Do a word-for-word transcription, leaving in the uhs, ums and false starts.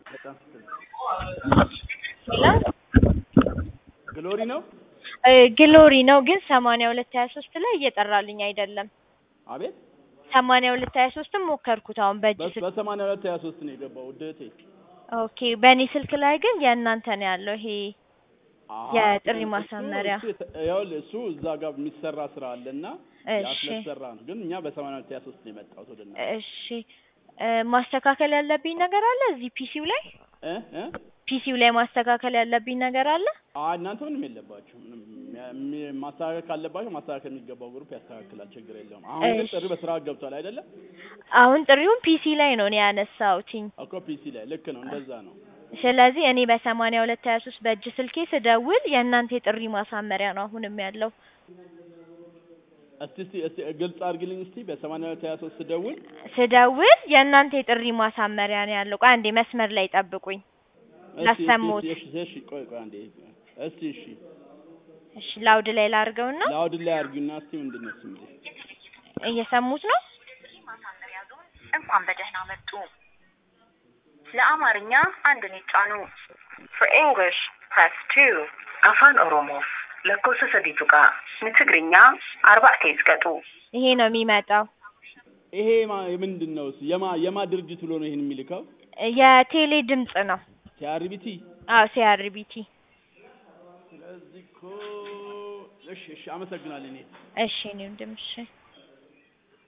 በጣም ሄሎ ግሎሪ ነው ግሎሪ ነው ግን ሰማንያ ሁለት ሀያ ሶስት ላይ እየጠራልኝ አይደለም። አቤት ሰማንያ ሁለት ሀያ ሶስትም ሞከርኩት አሁን በእጅ ስልክ በሰማንያ ሁለት ሀያ ሶስት ነው የገባው ውዴቴ። ኦኬ በእኔ ስልክ ላይ ግን የእናንተ ነው ያለው ይሄ የጥሪ እሱ ማሳመሪያ። ያው እሱ እዛ ጋር የሚሰራ ስራ አለና እሺ ያስለሰራ ነው ግን እኛ በሰማንያ ሁለት ሀያ ሶስት ነው የመጣው ወደና። እሺ ማስተካከል ያለብኝ ነገር አለ እዚህ ፒሲው ላይ እ እ ፒሲው ላይ ማስተካከል ያለብኝ ነገር አለ? አይ እናንተ ምንም የለባችሁም። ምንም ማስተካከል ካለባችሁ ማስተካከል የሚገባው ግሩፕ ያስተካክላል፣ ችግር የለውም። አሁን ግን ጥሪ በስራ ገብቷል አይደለ? አሁን ጥሪውን ፒሲ ላይ ነው ያነሳሁትኝ እኮ ፒሲ ላይ ልክ ነው፣ እንደዛ ነው። ስለዚህ እኔ በሰማንያ ሁለት ሀያ ሶስት በእጅ ስልኬ ስደውል የእናንተ የጥሪ ማሳመሪያ ነው አሁንም ያለው። እስቲ እስቲ እስቲ ግልጽ አድርግልኝ እስቲ በሰማንያ ሁለት ሀያ ሶስት ስደውል ስደውል የእናንተ የጥሪ ማሳመሪያ ነው ያለው። ቆይ አንዴ መስመር ላይ ጠብቁኝ ላሰሙት። እሺ እሺ ቆይ ቆይ አንዴ እስቲ እሺ እሺ ላውድ ላይ ላድርገውና ላውድ ላይ አድርጊና እስቲ ምንድነው ስሙ እየሰሙት ነው። እንኳን በደህና መጡ። ለአማርኛ አንድን ይጫኑ። For English press two. አፋን ኦሮሞ ለኮሰ ሰዲቱቃ ንትግርኛ አርባዕተ ይስቀጡ። ይሄ ነው የሚመጣው። ይሄ ምንድነው የማ የማ ድርጅት ብሎ ነው ይሄን የሚልከው? የቴሌ ድምጽ ነው። ሲአርቢቲ አዎ ሲአርቢቲ። ስለዚህ እኮ እሺ እሺ አመሰግናለሁ እኔ እሺ እኔም ደምሽ